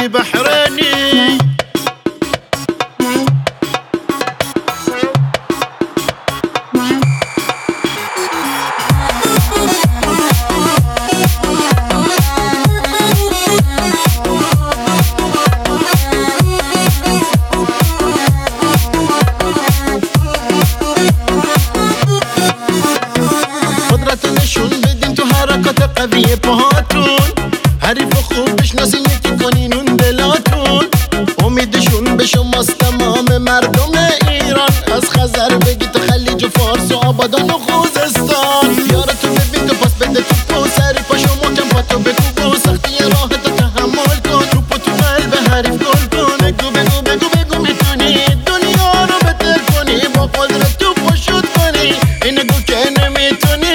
بحرینی بحرینی. قدرت نشون بدین تو حرکات قوی پاهاتون، حریف خوب بشناسین یکی کنین اون دلاتون. امیدشون به شماست تمام مردم ایران، از خزر بگی تا خلیج و فارس و آبادان و خوزستان. یارتو ببین تو پاس بده توپو، سری پاشو محکم پاتو بکوب و سختی راحتو تحمل کن. توپو تو قلب حریف گل کن، بگو بگو بگو بگو میتونی دنیا رو بهتر کنی، با قدرت توپو شوت کنی، اینه گو که نمیتونی.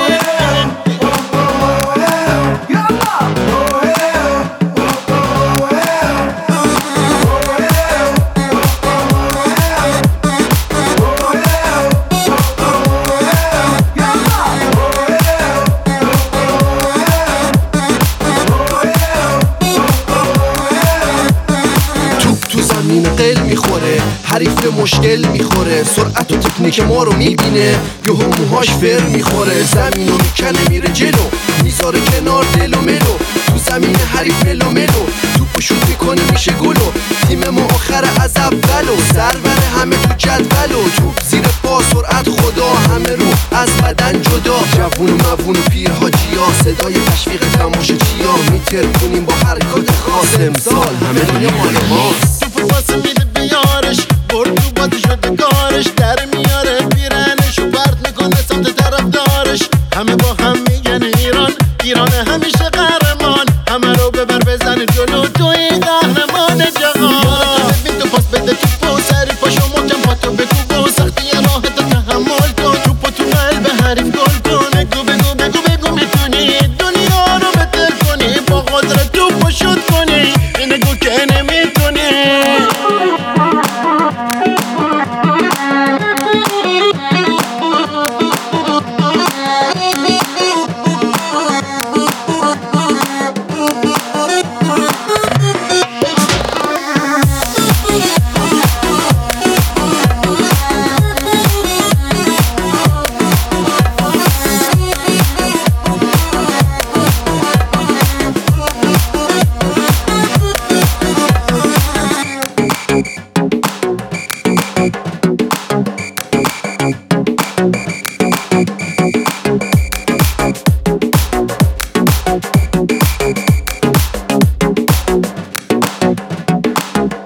قل میخوره، حریف به مشکل میخوره، سرعت و تکنیک ما رو میبینه، یهو موهاش فر میخوره. زمینو میکنه میره جلو، میذاره کنار دل و ملو، تو زمین حریف ملو ملو، توپو شوت میکنه میشه گلو. تیم ما آخر از اولو، سرور همه تو جدولو، توپ زیر پا سرعت خدا، همه رو از بدن جدا. جوون و موون و پیر حاجیا، صدای تشویق تماشا چیا، میتر کنیم با حرکات خاص، امسال همه دنیا مال ماست. واسه میده بیارش، برد تو بازی شده کارش، در میاره پیرنش و پرت میکنه سمت طرف دارش. همه با هم میگن ایران، ایران همیشه قهرمان، همه رو ببر بزن جلو، توی قهرمان جهان. یارتو ببین تو پاس بده توپو، سری پاشو محکم پاتو بکوب و سختی راحتو تحمل کن. توپو تو قلب حریف گل کن، بگو بگو بگو بگو میتونی